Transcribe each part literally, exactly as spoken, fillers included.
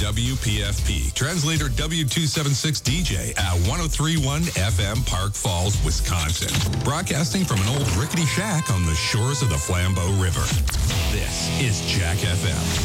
W P F P, translator W two seventy-six D J at one oh three point one F M, Park Falls, Wisconsin. Broadcasting from an old rickety shack on the shores of the Flambeau River. This is Jack F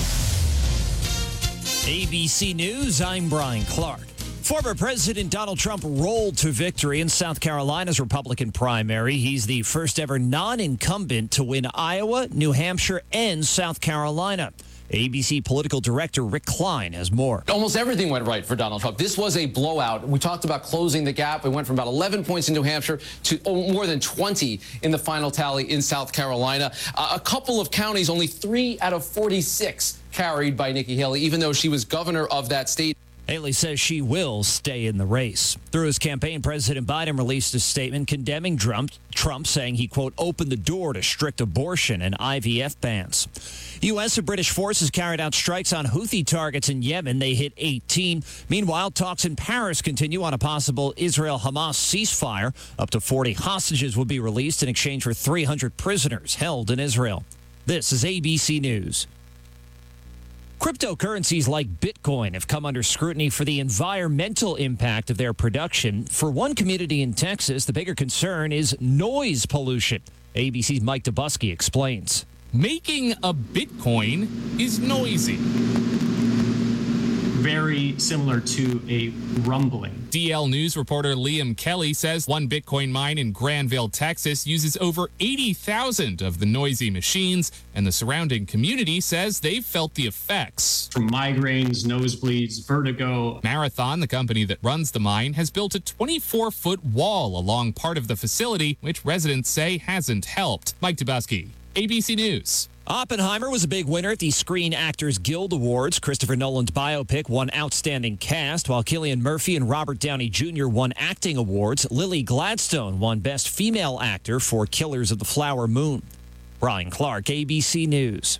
M. A B C News, I'm Brian Clark. Former President Donald Trump rolled to victory in South Carolina's Republican primary. He's the first ever non-incumbent to win Iowa, New Hampshire, and South Carolina. A B C political director Rick Klein has more. Almost everything went right for Donald Trump. This was a blowout. We talked about closing the gap. We went from about eleven points in New Hampshire to more than twenty in the final tally in South Carolina. Uh, a couple of counties, only three out of forty-six carried by Nikki Haley, even though she was governor of that state. Haley says she will stay in the race. Through his campaign, President Biden released a statement condemning Trump, Trump saying he, quote, opened the door to strict abortion and I V F bans. U S and British forces carried out strikes on Houthi targets in Yemen. They hit eighteen. Meanwhile, talks in Paris continue on a possible Israel-Hamas ceasefire. Up to forty hostages will be released in exchange for three hundred prisoners held in Israel. This is A B C News. Cryptocurrencies like Bitcoin have come under scrutiny for the environmental impact of their production. For one community in Texas, the bigger concern is noise pollution. A B C's Mike Dubusky explains. Making a Bitcoin is noisy. Very similar to a rumbling. D L News reporter Liam Kelly says one Bitcoin mine in Granville, Texas uses over eighty thousand of the noisy machines, and the surrounding community says they've felt the effects. From migraines, nosebleeds, vertigo. Marathon, the company that runs the mine, has built a twenty-four foot wall along part of the facility, which residents say hasn't helped. Mike Dubusky, A B C News. Oppenheimer was a big winner at the Screen Actors Guild Awards. Christopher Nolan's biopic won Outstanding Cast, while Cillian Murphy and Robert Downey Junior won Acting Awards. Lily Gladstone won Best Female Actor for Killers of the Flower Moon. Brian Clark, A B C News.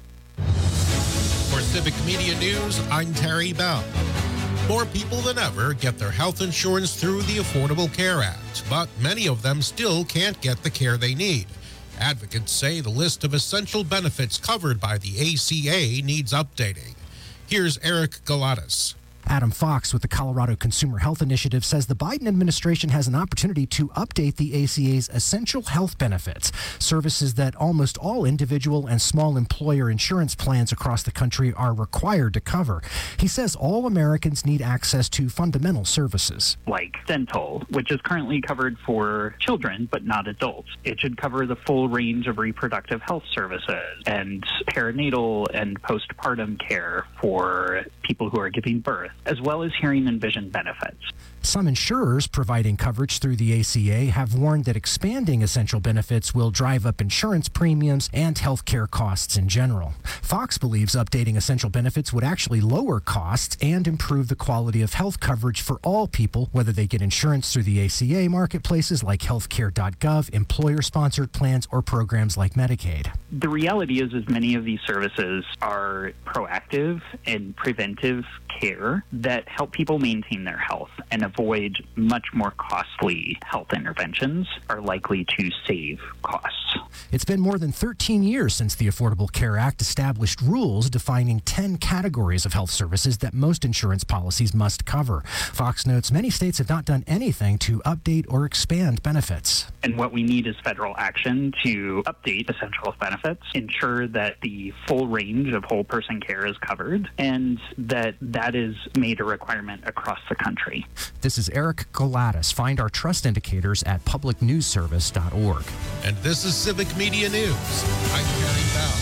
For Civic Media News, I'm Terry Bell. More people than ever get their health insurance through the Affordable Care Act, but many of them still can't get the care they need. Advocates say the list of essential benefits covered by the A C A needs updating. Here's Eric Galatas. Adam Fox with the Colorado Consumer Health Initiative says the Biden administration has an opportunity to update the A C A's essential health benefits, services that almost all individual and small employer insurance plans across the country are required to cover. He says all Americans need access to fundamental services. Like dental, which is currently covered for children but not adults. It should cover the full range of reproductive health services and perinatal and postpartum care for people who are giving birth, as well as hearing and vision benefits. Some insurers providing coverage through the A C A have warned that expanding essential benefits will drive up insurance premiums and health care costs in general. Fox believes updating essential benefits would actually lower costs and improve the quality of health coverage for all people, whether they get insurance through the A C A marketplaces like healthcare dot gov, employer-sponsored plans, or programs like Medicaid. The reality is, is many of these services are proactive and preventive care that help people maintain their health and avoid much more costly health interventions, are likely to save costs. It's been more than thirteen years since the Affordable Care Act established rules defining ten categories of health services that most insurance policies must cover. Fox notes many states have not done anything to update or expand benefits. And what we need is federal action to update essential health benefits, ensure that the full range of whole person care is covered, and that that is made a requirement across the country. This is Eric Galatas. Find our trust indicators at public news service dot org. And this is Civic Media News. I'm Terry Bell.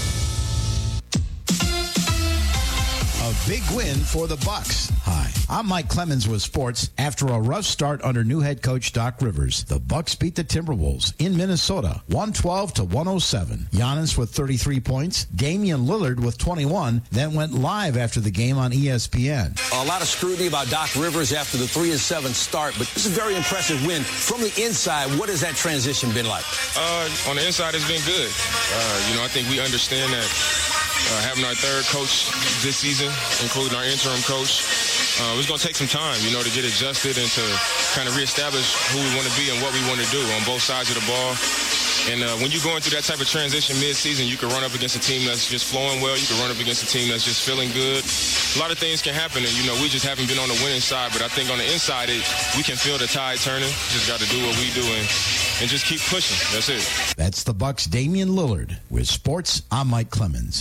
A big win for the Bucks. Hi, I'm Mike Clemens with sports. After a rough start under new head coach Doc Rivers, the Bucks beat the Timberwolves in Minnesota, one twelve to one oh seven. Giannis with thirty-three points, Damian Lillard with twenty-one, then went live after the game on E S P N. A lot of scrutiny about Doc Rivers after the three and seven start, but this is a very impressive win. From the inside, what has that transition been like? Uh, on the inside, it's been good. Uh, you know, I think we understand that uh, having our third coach this season, including our interim coach, uh, it's going to take some time, you know, to get adjusted and to kind of reestablish who we want to be and what we want to do on both sides of the ball. And uh, when you're going through that type of transition mid-season, you can run up against a team that's just flowing well. You can run up against a team that's just feeling good. a lot of things can happen, and, you know, we just haven't been on the winning side. But I think on the inside, it, we can feel the tide turning. Just got to do what we do and, and just keep pushing. That's it. That's the Bucks' Damian Lillard. With sports, I'm Mike Clemens.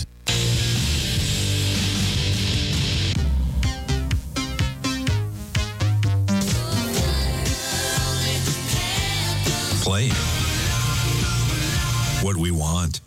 Play what we want.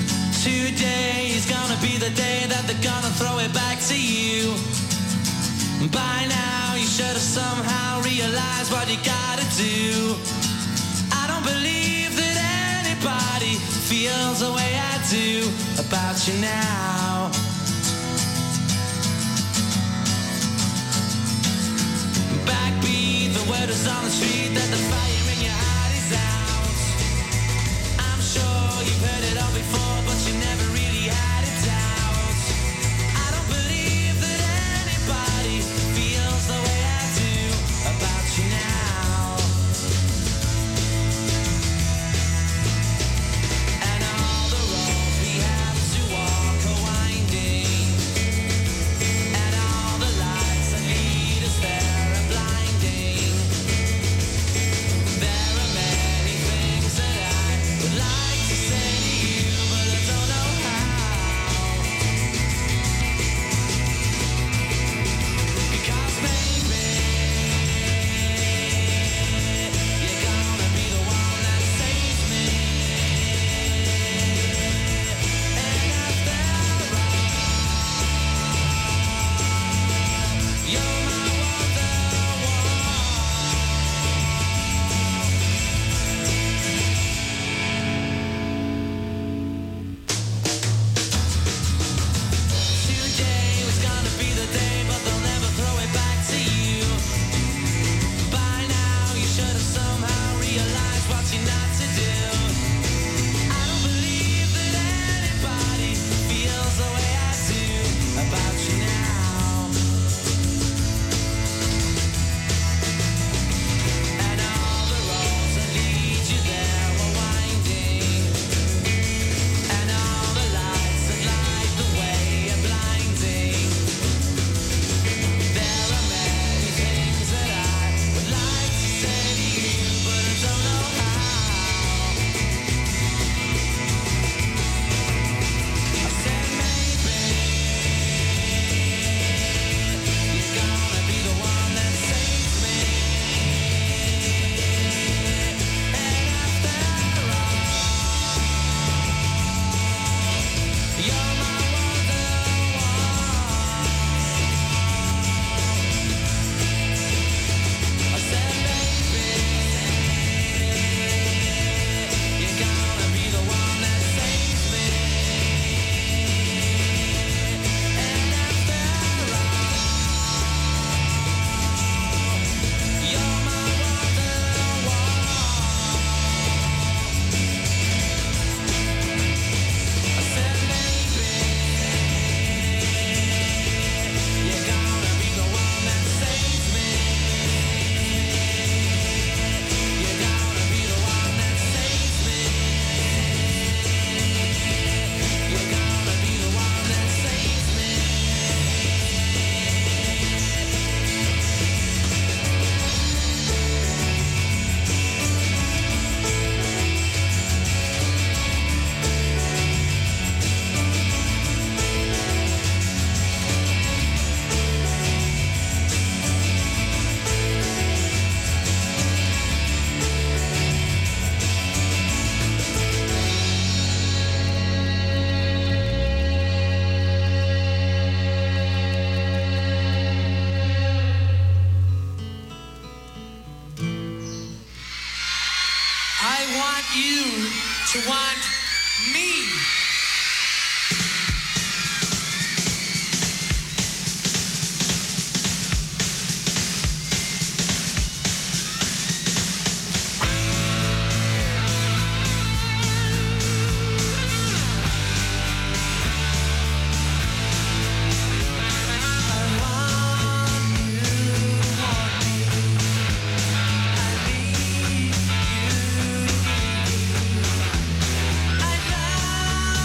Today is gonna be the day that they're gonna throw it back to you. By now you should have somehow realized what you gotta do. I don't believe that anybody feels the way I do about you now. Backbeat, the word is on the street that the fire in your heart is out. I'm sure you've heard it all before, but you never really had it out. I don't believe that anybody feels the way I do about you now. And all the roads we have to walk are winding, and all the lights that lead us there are blinding. There are many things that I would like to say to you, but I don't know how. Because maybe you're gonna be the one that saves me. And after all, you're my Today was gonna be the day, but they'll never throw it back to you. By now, you should have somehow realized what you're not to do. I don't believe that anybody feels the way I do about you now. And all the roads that lead you there were winding, and all the lights that light the way are blinding. There are many things that I would like to say to you, but I don't know how. I said maybe you're gonna be the one that saves me. And after all, you're my I said maybe you're gonna be the one that saves me. And after all, you're my I said maybe you're gonna be the one that saves me. You're gonna be the one that saves me. You're gonna be the one that saves me. I want you to want me. I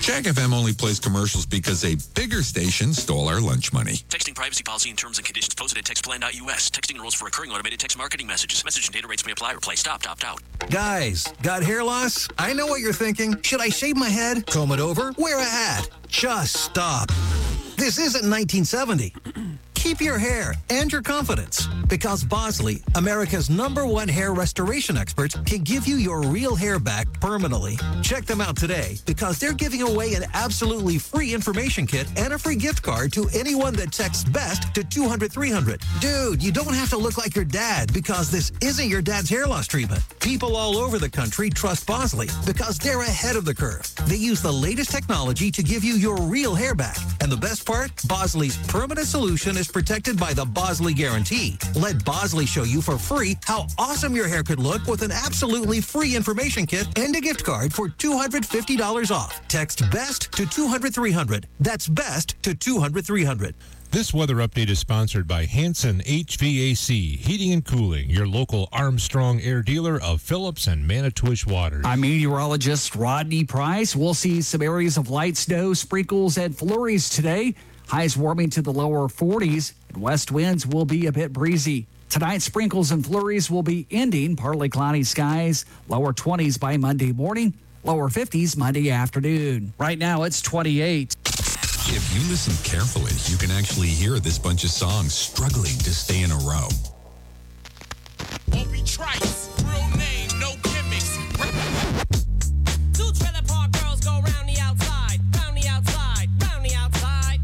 Jack F M only plays commercials because a bigger station stole our lunch money. Texting privacy policy and terms and conditions posted at text plan dot U S. Texting enrolls for recurring automated text marketing messages. Message and data rates may apply. Reply stop, opt out. Guys, got hair loss? I know what you're thinking. Should I shave my head, comb it over, wear a hat? Just stop. This isn't nineteen seventy. Keep your hair and your confidence, because Bosley, America's number one hair restoration expert, can give you your real hair back permanently. Check them out today, because they're giving away an absolutely free information kit and a free gift card to anyone that texts BEST to two hundred three hundred. Dude, you don't have to look like your dad, because this isn't your dad's hair loss treatment. People all over the country trust Bosley because they're ahead of the curve. They use the latest technology to give you your real hair back. And the best part, Bosley's permanent solution is protected by the Bosley Guarantee. Let Bosley show you for free how awesome your hair could look with an absolutely free information kit and a gift card for two hundred fifty dollars off. Text BEST to two hundred three hundred. That's BEST to two hundred three hundred. This weather update is sponsored by Hanson H V A C, Heating and Cooling, your local Armstrong air dealer of Phillips and Manitowish waters. I'm meteorologist Rodney Price. We'll see some areas of light snow, sprinkles, and flurries today. Highs warming to the lower forties, and west winds will be a bit breezy. Tonight, sprinkles and flurries will be ending. Partly cloudy skies, lower twenties by Monday morning, lower fifties Monday afternoon. Right now, it's twenty-eight. If you listen carefully, you can actually hear this bunch of songs struggling to stay in a row. Won't be Trice, real name, no gimmicks. Two trailer park girls go round the outside, round the outside, round the outside.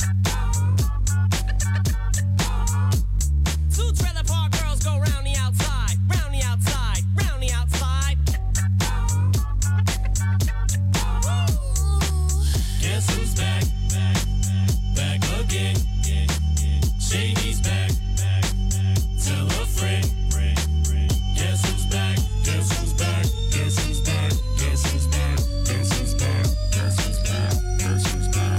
Two trailer park girls go round the outside, round the outside, round the outside. Guess who's back? Back again. Shady's back. Tell a friend. Guess who's back? Guess who's back? Guess who's back? Guess who's back? Guess who's back? Guess who's back? Guess who's back?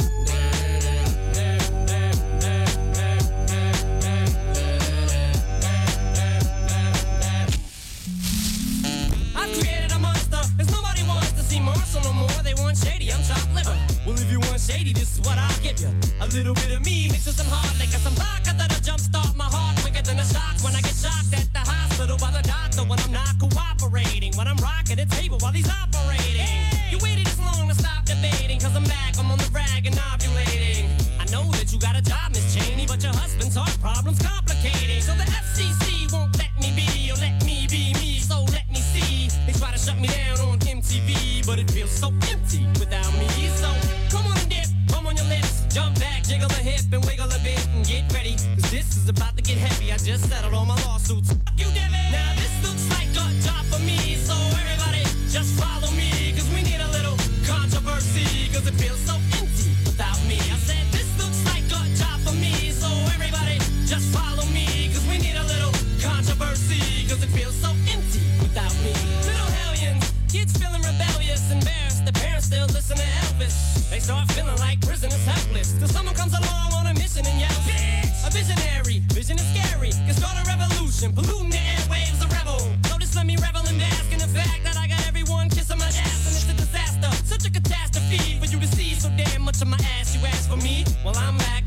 I've created a monster. There's nobody wants to see Marshall no more. They want Shady. I'm chopped liver. Well, if you want Shady, this is what I'll give you. A little bit of me mixed with some hard liquor, some vodka that'll jumpstart my heart quicker than a shock when I get shocked at the hospital by the doctor when I'm not cooperating, when I'm rocking the table while he's operating. Hey! You waited this long to stop debating, cause I'm back, I'm on the rag and ovulating. I know that you got a job, Miss Cheney, but your husband's heart problem's complicating. So the F C C won't let me be, or let me be me, so let me see. They try to shut me down on M T V, but it feels so empty without me. So come on and dip, come on your lips, jump back, jiggle a hip and wiggle a bit and get ready, cause this is about to get heavy. I just settled all my lawsuits. Fuck you, Devin. Now this looks like a job for me, so everybody just follow me, cause we need a little controversy, cause it feels so empty without me. I said this looks like a job for me, so everybody just follow me, cause we need a little controversy, cause it feels so empty without me. Little hellions, kids feeling rebellious, embarrassed, the parents still listen to Elvis. They start feeling like prisoners helpless, till someone comes along on a mission and yells, bitch! A visionary, vision is scary, can start a revolution, polluting the airwaves, a rebel. So just let me revel and bask in the fact that I got everyone kissing my ass, and it's a disaster, such a catastrophe for you to see so damn much of my ass. You ask for me, well I'm back.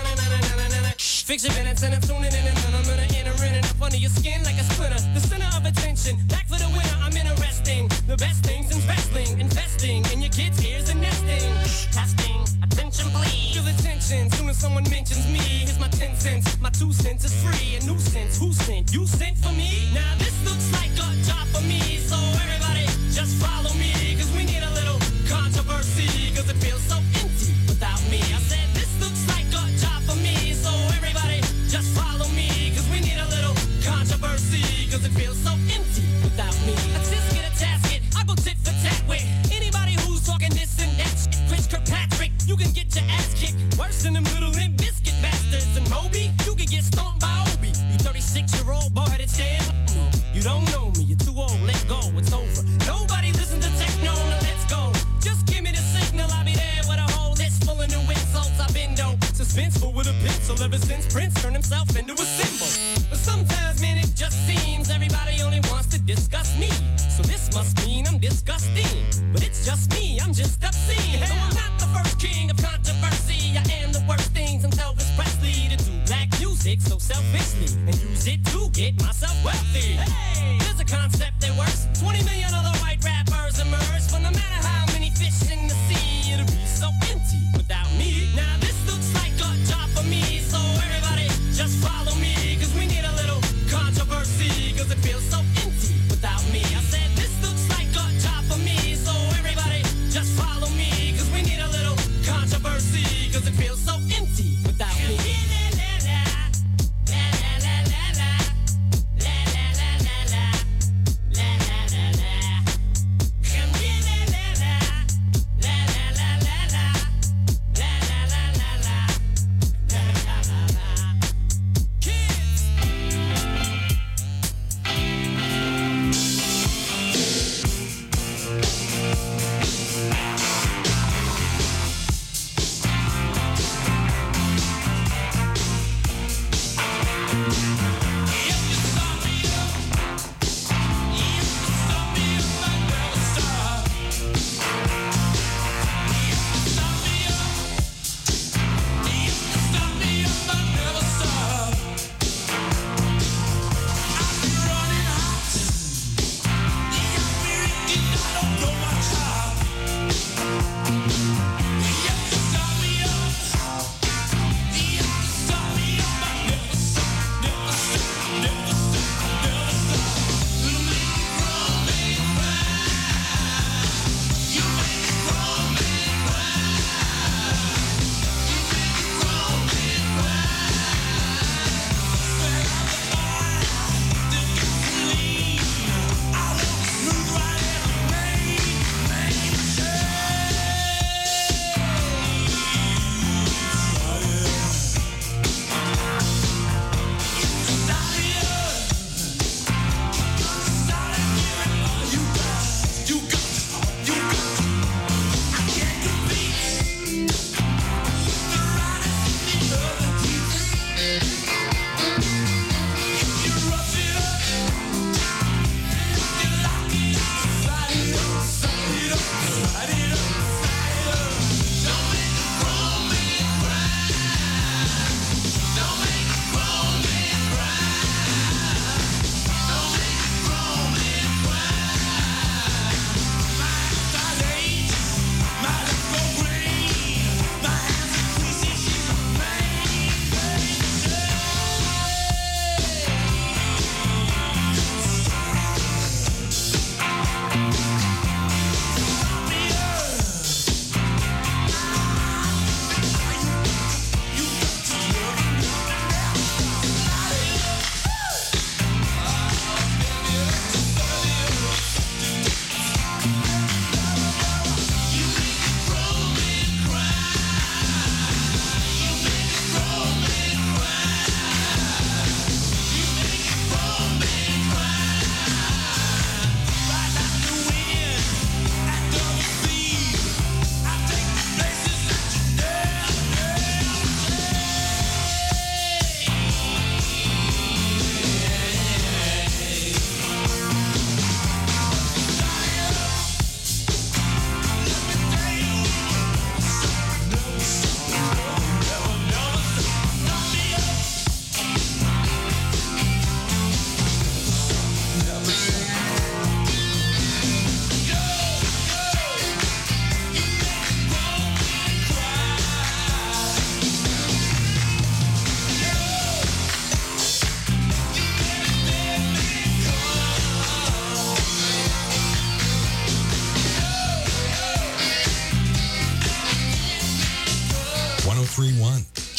Fix your minutes and I'm tuning in and I'm gonna enter in and up under your skin like a splinter. The center of attention, back for the winner, I'm interesting. The best things in wrestling, investing in your kids' ears and nesting. Testing, attention please. Feel attention, soon as someone mentions me. Here's my ten cents, my two cents is free. A nuisance, who sent? You sent for me? Now this looks like a job for me, so everybody just follow me, cause we need a little controversy, cause it feels so empty without me. I said this looks like a job for me, so everybody just follow me, cause we need a little controversy, cause it feels so empty without me. I just get a tasket, I go tit for tat with anybody who's talking this and that shit. Chris Kirkpatrick, you can get your ass kicked worse than them little Limp Bizkit bastards. And Moby, you can get stomped by Obi. You thirty-six year old boy headed stand. You don't know me, you're too old, let go, it's over. Nobody listen to techno, now let's go. Just give me the signal, I'll be there with a whole list full of new insults. I've been dope, suspenseful with a pencil ever since Prince turned himself into a symbol. But sometimes, man, it just seems everybody only wants to discuss me. So this must mean I'm disgusting. But it's just me, I'm just obscene. So I'm not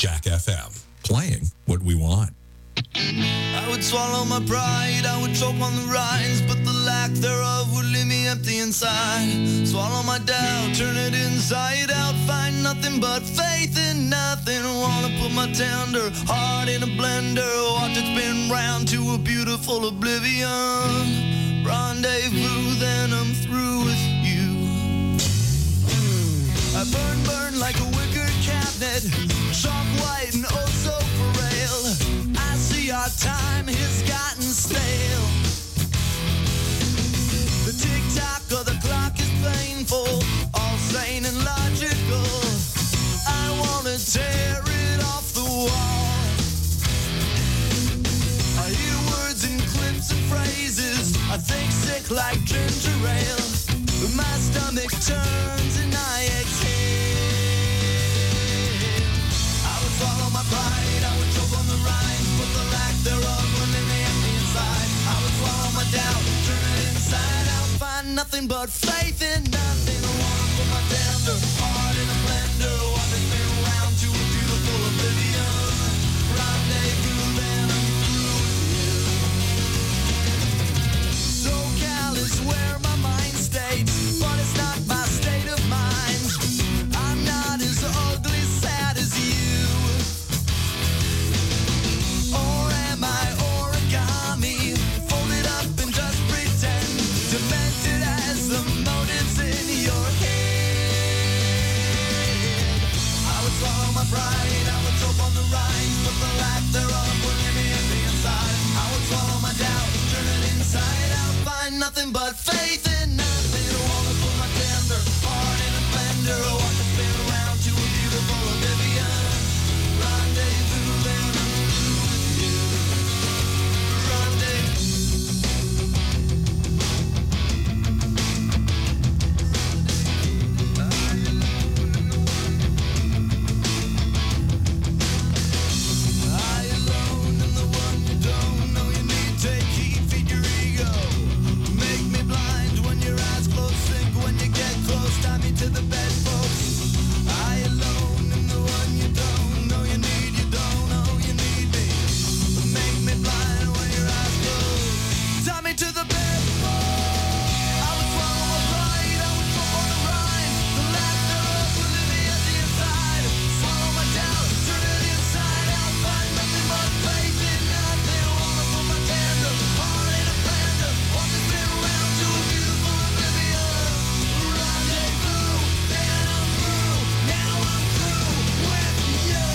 Jack F M, playing what we want. I would swallow my pride, I would choke on the rinds, but the lack thereof would leave me empty inside. Swallow my doubt, turn it inside out, find nothing but faith in nothing. Wanna put my tender heart in a blender, watch it spin round to a beautiful oblivion. Rendezvous, then I'm through with you. I burn, burn like a wicker cabinet, chalk white and oh so frail. I see our time has gotten stale. The tick-tock of the clock is painful, all sane and logical. I wanna tear it off the wall. I hear words and clips and phrases, I think sick like ginger ale. My stomach turns and I exhale. I would swallow my pride, I would choke on the rhymes, but the lack thereof would leave me empty inside. I would swallow my doubt, turn it inside out, find nothing but faith in nothing. I wanna put my tender heart in a blender, watch it spin around to a beautiful oblivion. Rendezvous, then I'm through with you. SoCal is where my mind stays, but it's not my state of mind. I'm not as ugly sad as you. Or am I origami, folded up and just pretend, demented as the motives in your head. I would swallow my pride, I would choke on the rhymes, but the lack thereof would leave me empty inside. I would swallow my doubt, turn it inside out, find nothing but faith in nothing. I wanna put my tender heart in a blender, watch it spin around to a beautiful oblivion. Rendezvous, then I'm through with you. I alone am the one you don't know you need. Take heed, feed your ego. Make me blind when your eyes close, sink when you get close. Tie me to the bed, folks. I alone am the one you don't know you need. You don't know you need me. Make me blind when your eyes close. Tie me to the bed, folks. I would swallow my pride, I would choke on the rhyme. The lack thereof would leave me at the inside. Swallow my doubt, turn it inside out, find nothing but faith in nothing. Wanna put my tender heart in a blender, watch it spin around to a beautiful oblivion. Rendezvous, then I'm through. Now I'm through with you.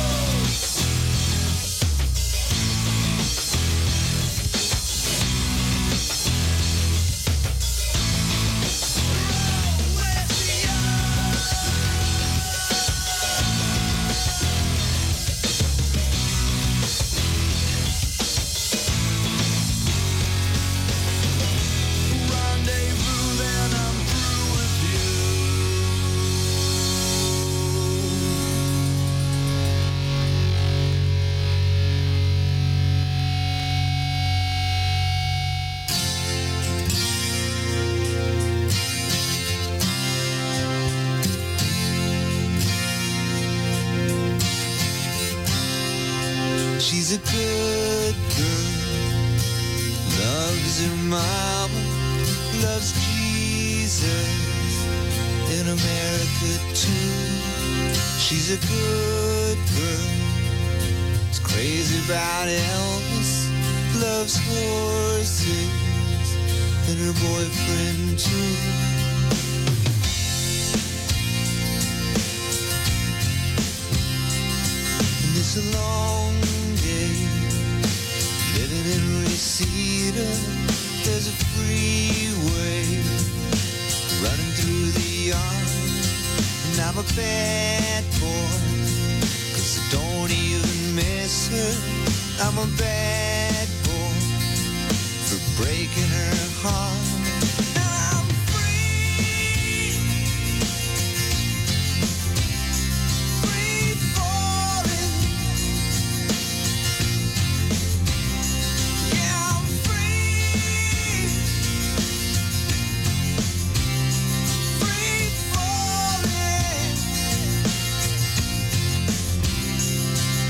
Rendezvous, then I'm through with you. She's a good girl, loves her mama, loves Jesus in America too. She's a good girl, is crazy about Elvis, loves horses and her boyfriend too. And it's a long day living in Reseda. There's a freeway running through the yard, and I'm a bad boy, 'cause I don't even miss her. I'm a bad boy for breaking her heart. Now I'm free, free falling. Yeah, I'm free, free falling.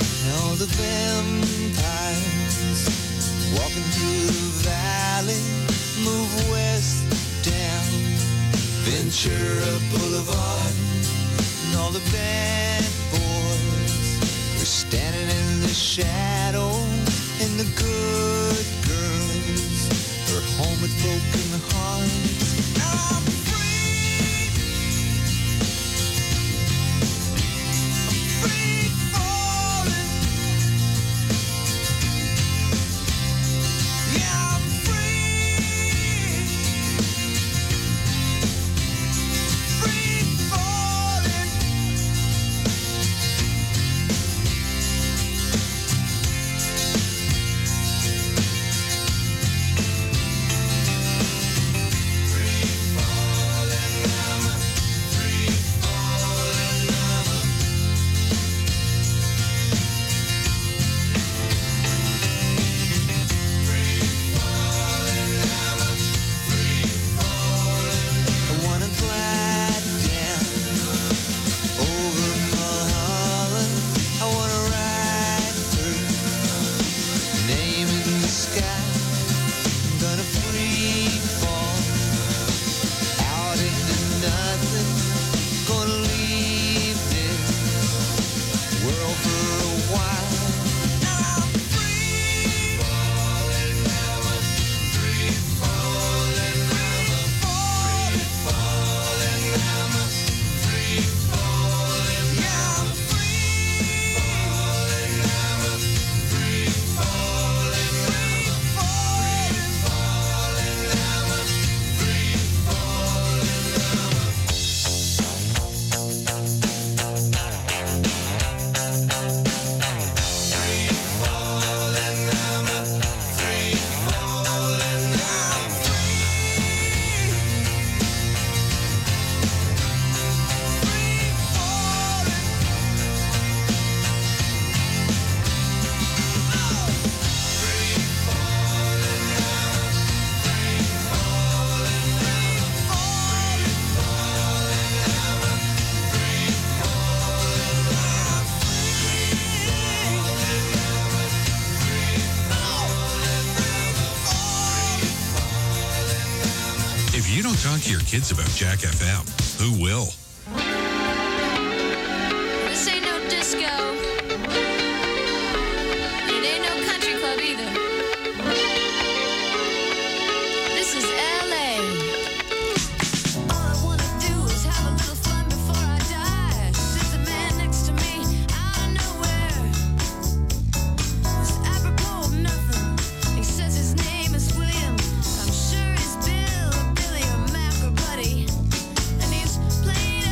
Ventura Boulevard, and all the bad boys were standing in the shadow, and the good girls were home with broken hearts. Now I'm free, I'm free falling, yeah, I'm free, free falling. I wanna glide down over Mulholland. I wanna ride through, name in the sky. I'm gonna free fall out into nothing. Gonna leave this world for a while. Now I'm free falling, free falling, free falling, free falling. Yeah, I'm free falling, free falling, free If you don't talk to your kids about Jack F M, who will? This ain't no disco. It ain't no country club either. This is L A. All I wanna do is have a little fun before I die. There's a man next to me out of nowhere. It's apropos of nothing. He says his name is William. I'm sure he's Bill or Billy or Mac or Buddy. And he's playing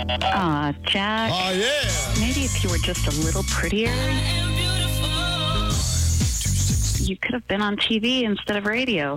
Aw, Jack. Oh, yeah. Maybe if you were just a little prettier. You could have been on T V instead of radio.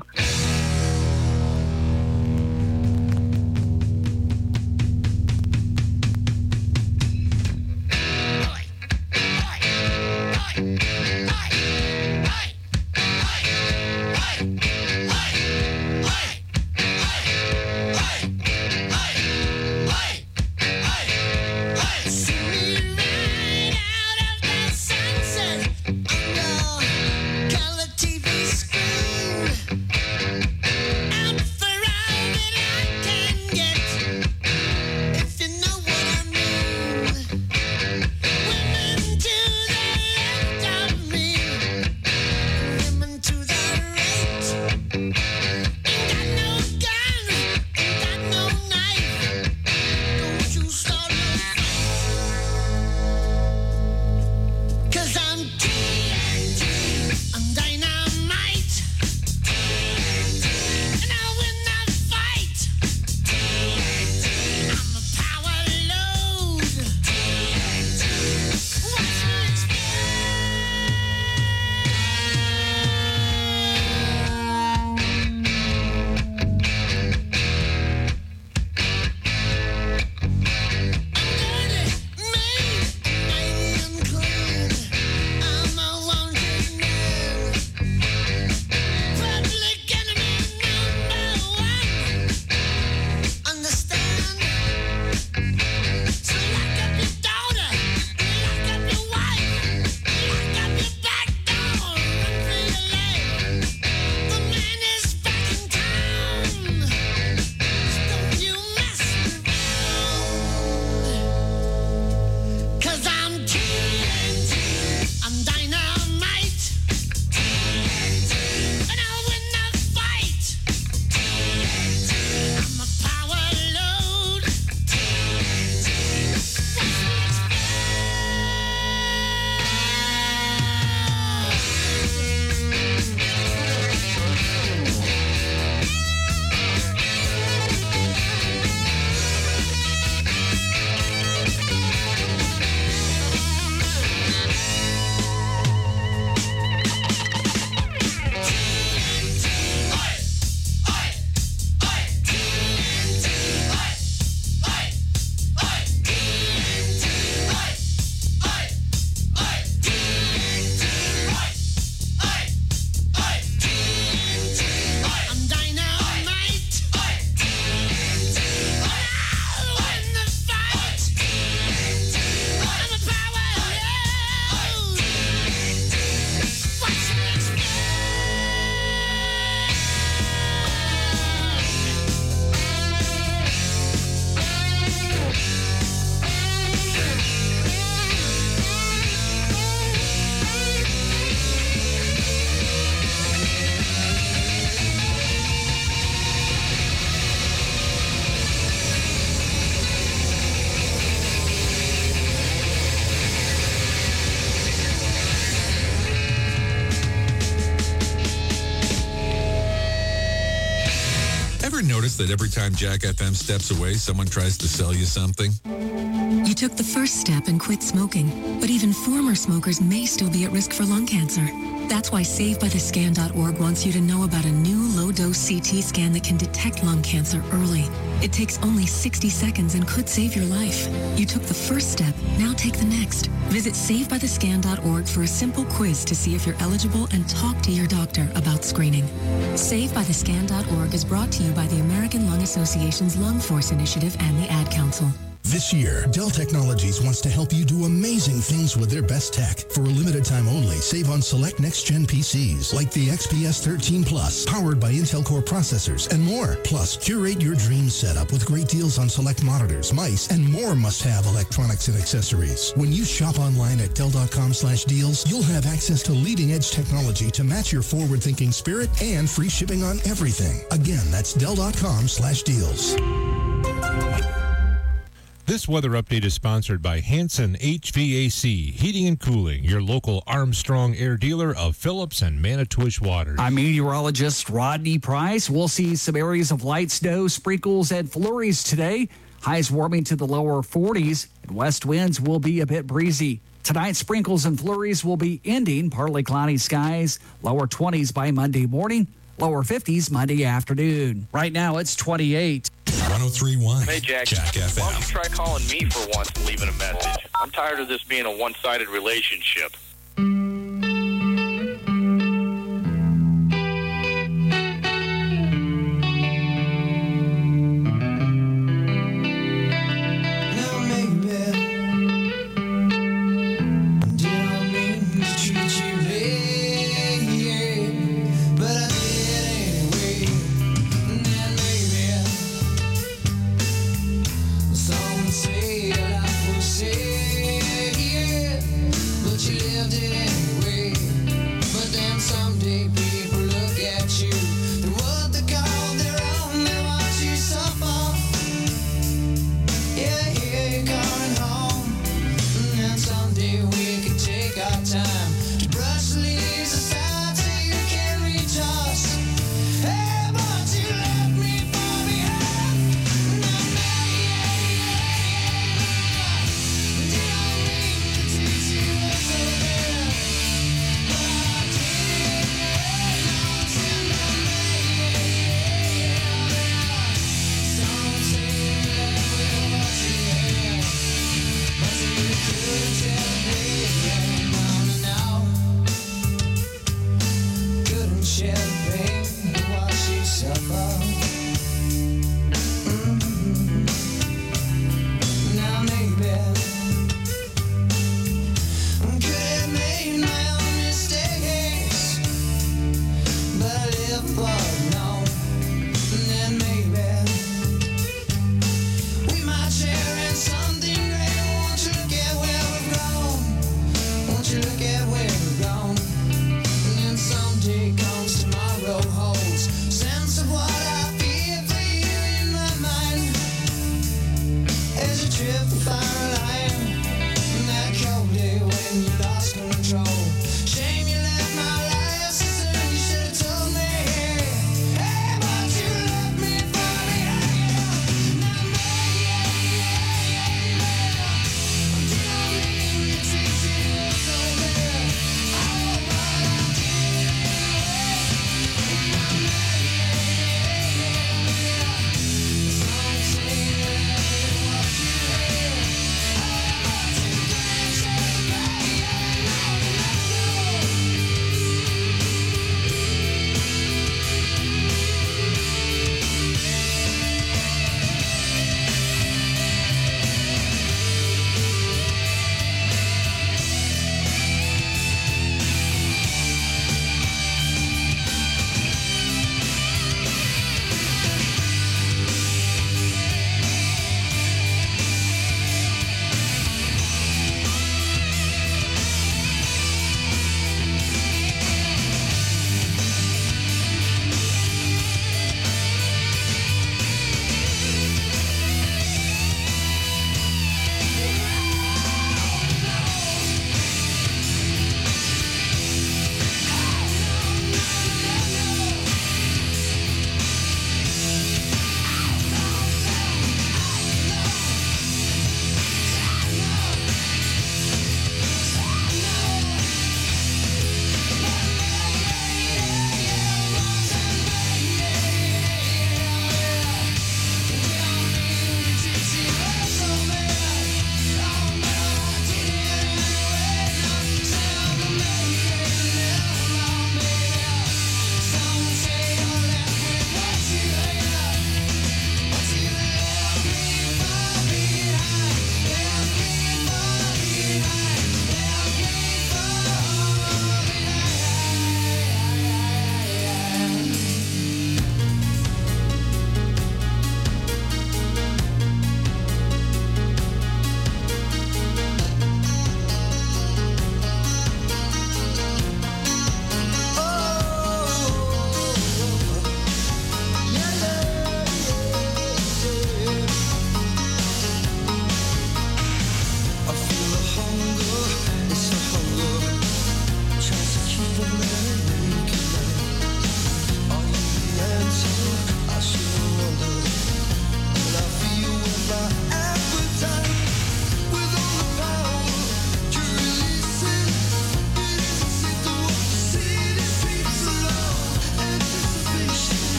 Notice that every time Jack F M steps away, someone tries to sell you something? You took the first step and quit smoking, but even former smokers may still be at risk for lung cancer. That's why Save By The Scan dot org wants you to know about a new low-dose C T scan that can detect lung cancer early. It takes only sixty seconds and could save your life. You took the first step, now take the next. Visit Save By The Scan dot org for a simple quiz to see if you're eligible and talk to your doctor about screening. Save By The Scan dot org is brought to you by the American Lung Association's Lung Force Initiative and the Ad Council. This year, Dell Technologies wants to help you do amazing things with their best tech. For a limited time only, save on select next-gen P Cs like the X P S thirteen Plus, powered by Intel Core processors, and more. Plus, curate your dream setup with great deals on select monitors, mice, and more must-have electronics and accessories. When you shop online at Dell dot com slash deals, you'll have access to leading-edge technology to match your forward-thinking spirit and free shipping on everything. Again, that's Dell dot com slash deals. This weather update is sponsored by Hanson H V A C, Heating and Cooling, your local Armstrong Air dealer of Phillips and Manitowish Waters. I'm meteorologist Rodney Price. We'll see some areas of light snow, sprinkles, and flurries today. Highs warming to the lower forties, and west winds will be a bit breezy. Tonight, sprinkles and flurries will be ending. Partly cloudy skies, lower twenties by Monday morning, lower fifties Monday afternoon. Right now, it's twenty-eight. one oh three point one Hey, Jack. Jack F M. Why don't you try calling me for once and leaving a message? I'm tired of this being a one-sided relationship. Some say life will say, yeah, but you lived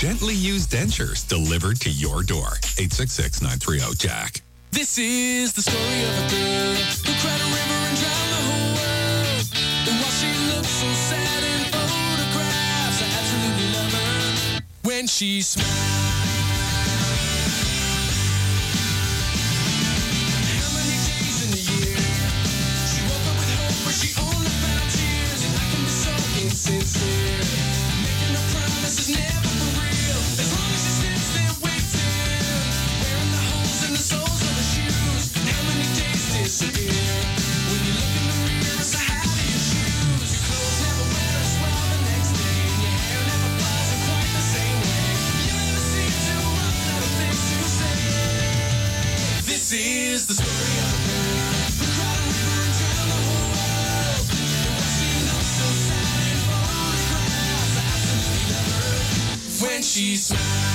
gently used dentures delivered to your door. eight six six, nine three zero, Jack. This is the story of a girl who cried a river and drowned the whole world. And while she looks so sad in photographs, I absolutely love her when she smiles. How many days in a year she woke up with hope, but she only found tears, and I can be so insincere. Making no promises, never for real. As long as she sits there waiting, wearing the holes in the soles of her shoes. How many days disappear when you look in the mirror? So how do you choose? Your clothes never wear as well the next day, and your hair never flies in quite the same way. You never seem to run out of things to say. This is the story of a girl who cried a river and drowned the whole world. And while she looks so sad in photographs, I absolutely love her when she smiles.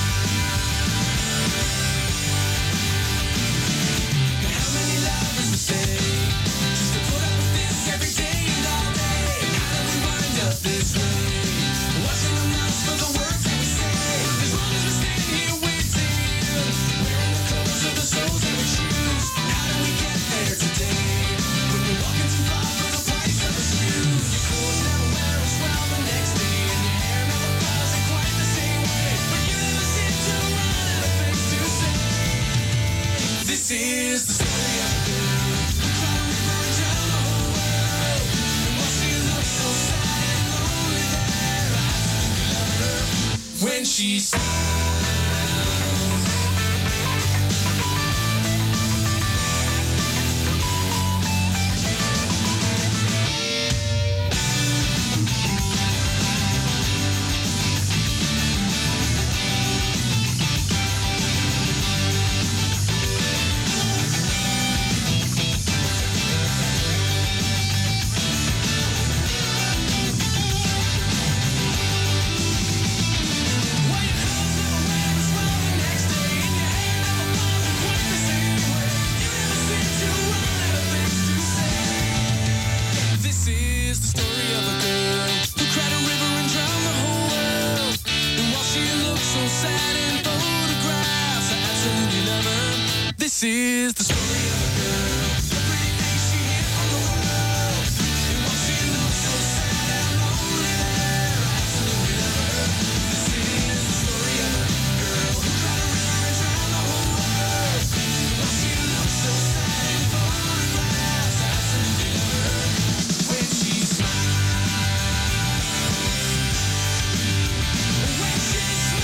How many lovers would stay just to put up with this every day and all day? And how do we wind up this way? Watching the mouths for the words that we say. As long as we stand here waiting, wearing the colors of the soles of our shoes. How do we get there today when we're walking too far for the price of a shoes? Your clothes never wear as well the next day, and your hair never falls in quite the same way. But you never seem to run out of things to say. This is the story of a girl who cried a river and drowned the whole world. And while she looks so sad and lonely there, I absolutely love her when she smiles. This is the story of a girl who cried a river and drowned the whole world. And while she looks so sad in photographs, I absolutely love her. This is the story of a girl, the pretty face she hid from the world. And while she looks so sad and lonely there, I absolutely love her. This is the story of a girl who cried a river and drowned the whole world. And while she looks so sad in photographs, I absolutely love her when she smiles. When she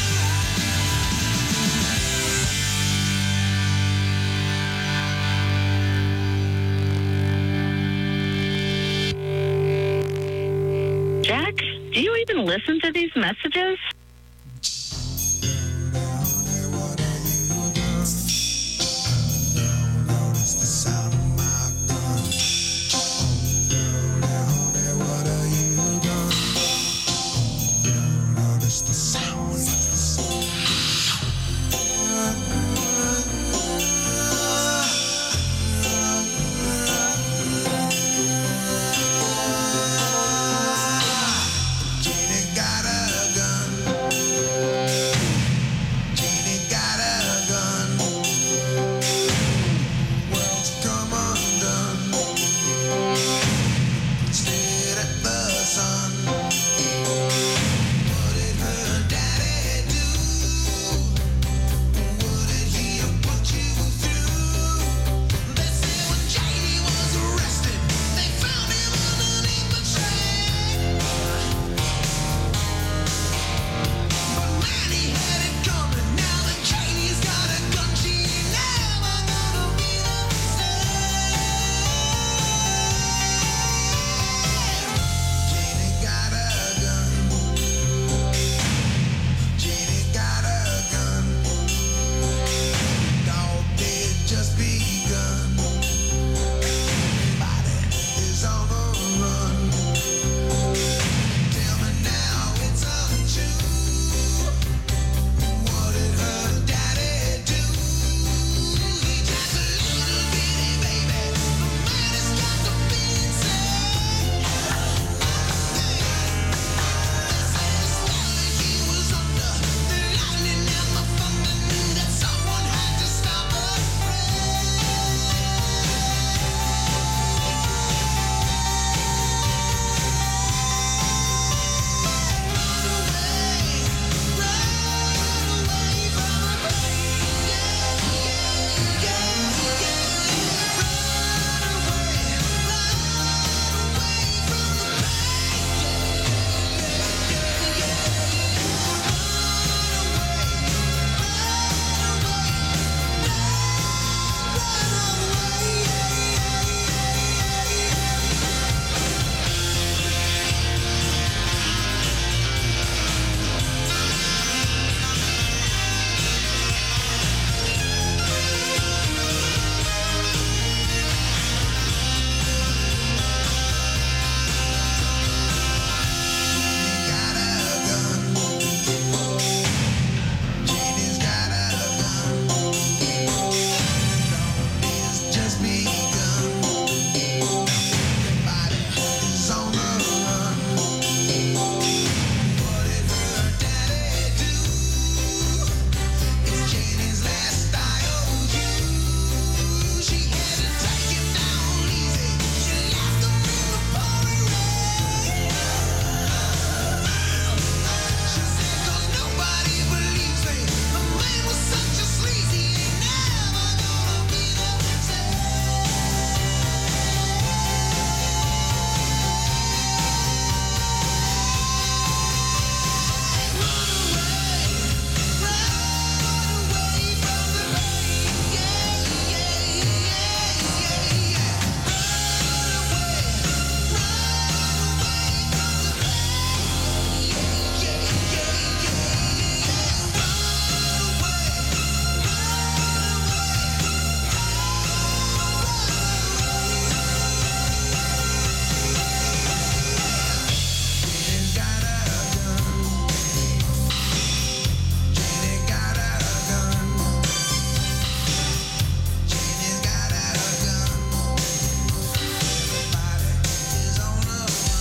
Jack, do you even listen to these messages? Got a gun.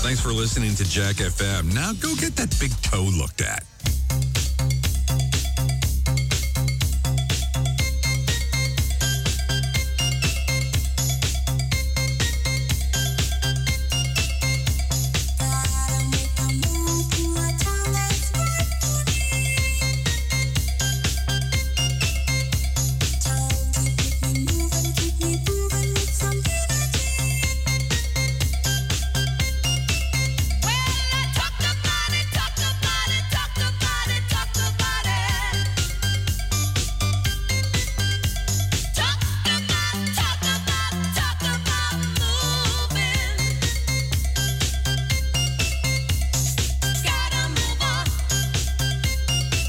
Thanks for listening to Jack F M. Now go get that big toe looked at.